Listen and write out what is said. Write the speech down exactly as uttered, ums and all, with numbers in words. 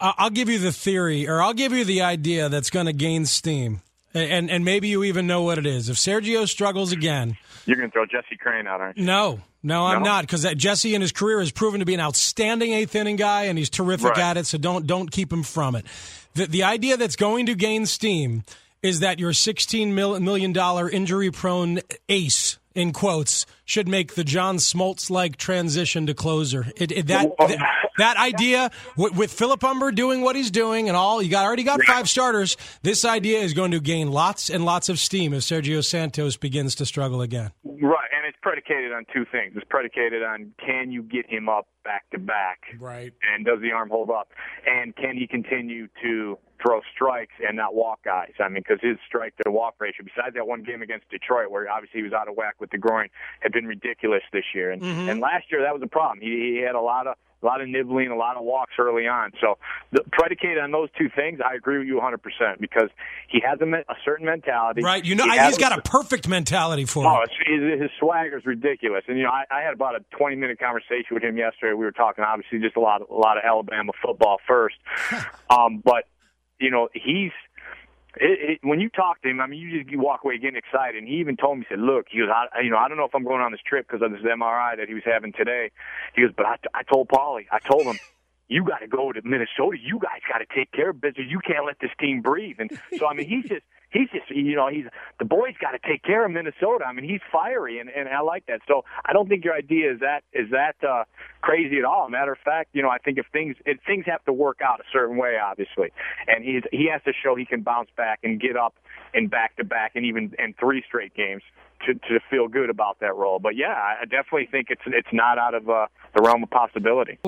I- I'll give you the theory, or I'll give you the idea that's going to gain steam. And and maybe you even know what it is. If Sergio struggles again, you're going to throw Jesse Crain out, aren't you? No, no, I'm no? not, because Jesse in his career has proven to be an outstanding eighth inning guy, and he's terrific right. at it. So don't don't keep him from it. The the idea that's going to gain steam is that your sixteen million dollars injury prone ace, in quotes, should make the John Smoltz-like transition to closer. It, it, that, that that idea, with, with Philip Humber doing what he's doing and all, you got already got five starters, this idea is going to gain lots and lots of steam if Sergio Santos begins to struggle again. Right, and it's predicated on two things. It's predicated on, can you get him up back-to-back? Right. And does the arm hold up? And can he continue to throw strikes and not walk guys? I mean, because his strike-to-walk ratio, besides that one game against Detroit where obviously he was out of whack with the groin, had been ridiculous this year. And, mm-hmm. and last year that was a problem. He, he had a lot of a lot of nibbling, a lot of walks early on. So the, predicated on those two things, I agree with you one hundred percent, because he has a, a certain mentality. Right. You know, he he's got a perfect mentality for oh, it. Oh, his, his swagger is ridiculous. And, you know, I, I had about a twenty-minute conversation with him yesterday. We were talking, obviously, just a lot, a lot of Alabama football first. um, but, you know, he's It, it, when you talk to him, I mean, you just you walk away getting excited. And he even told me, he said, "Look, he goes, I, you know, I don't know if I'm going on this trip because of this M R I that he was having today." He goes, "But I, I told Paulie, I told him, you got to go to Minnesota. You guys got to take care of business. You can't let this team breathe." And so, I mean, he's just, he's just, you know, he's the boys got to take care of Minnesota. I mean, he's fiery, and, and I like that. So, I don't think your idea is that is that uh, crazy at all. Matter of fact, you know, I think if things if things have to work out a certain way, obviously, and he's he has to show he can bounce back and get up in back to back and even in three straight games to to feel good about that role. But yeah, I definitely think it's it's not out of uh, the realm of possibility.